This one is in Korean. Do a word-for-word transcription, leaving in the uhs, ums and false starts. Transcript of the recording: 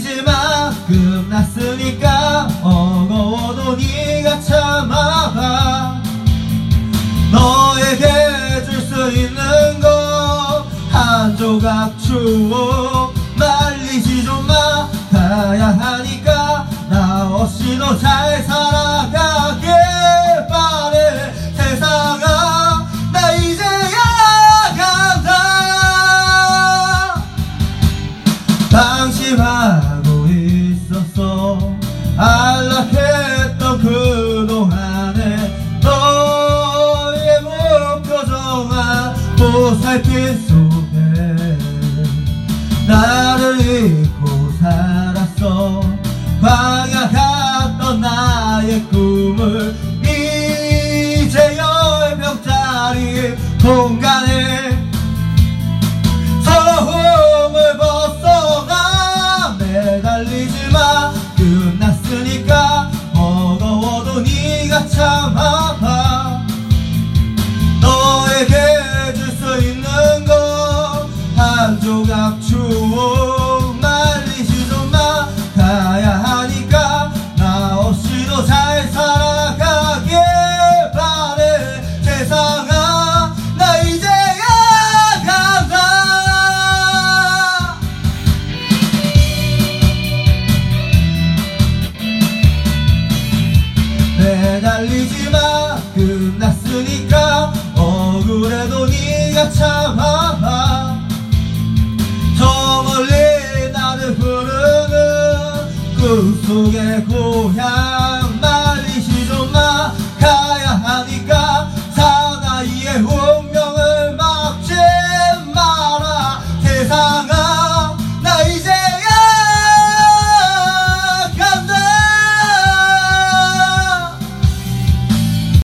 매달리지마. 끝났으니까 어거워도 네가 참아봐. 너에게 줄 수 있는 거 한 조각 추억. 말리지 좀 마. 가야 하니까 나 없이도 잘 살아가길 바래. 세상아 나 이제야 간다. 방심하고 있었어. 안락했던 그동안에 너의 무표정한 보살핌 속에 나를 잊고 살았어. 광야 같던 나의 꿈을 이제 열 평짜리 공간에 서러움을 벗어나. 매달리지마. 끝났으니까 어거워도 네가 참아.